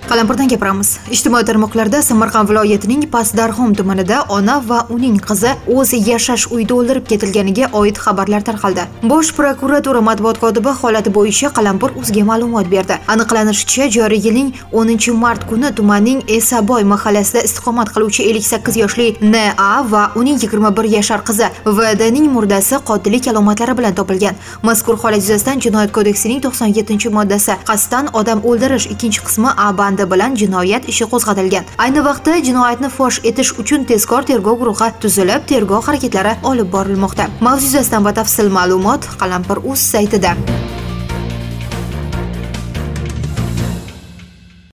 Qalampirdan gapiramiz. Ijtimoiy tarmoqlarda Samarqand viloyatining Pastdarg'om tumanida ona va uning qizi o'z yashash uyida o'ldirib ketilganiga oid xabarlar tarqaldi. Bosh prokuratura matbuot kotibi holati bo'yicha Qalampir.uzga ma'lumot berdi. Aniqlanishicha, joriy yilning 10-mart kuni tumanning Esaboy mahallasida istiqomat qiluvchi 58 yoshli N.A. va uning 21 yashar qizi V.D.ning murdasi qotillik alomatlari bilan topilgan. Mazkur holat yuzasidan Jinoyat kodeksining 97-moddasi qasddan odam o'ldirish 2-qismi A bandi bilan jinoyat ishi qo'zg'atilgan. Ayni vaqtda jinoyatni fosh etish uchun tezkor tergov guruhi tuzilib, tergov harakatlari olib borilmoqda. Mavzu yuzasidan batafsil ma'lumot Qalampir.uz saytida.